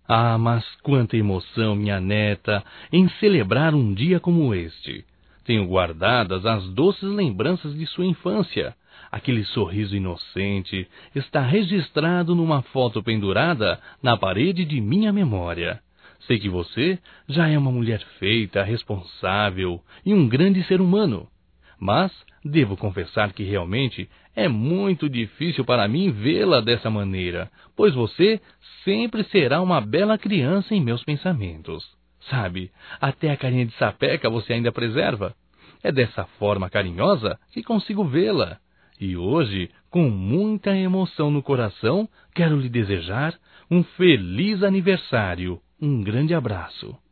Ah, mas quanta emoção, minha neta, em celebrar um dia como este. Tenho guardadas as doces lembranças de sua infância. Aquele sorriso inocente está registrado numa foto pendurada na parede de minha memória. Sei que você já é uma mulher feita, responsável e um grande ser humano. Mas devo confessar que realmente é muito difícil para mim vê-la dessa maneira, pois você sempre será uma bela criança em meus pensamentos. Sabe, até a carinha de sapeca você ainda preserva. É dessa forma carinhosa que consigo vê-la. E hoje, com muita emoção no coração, quero lhe desejar um feliz aniversário. Um grande abraço.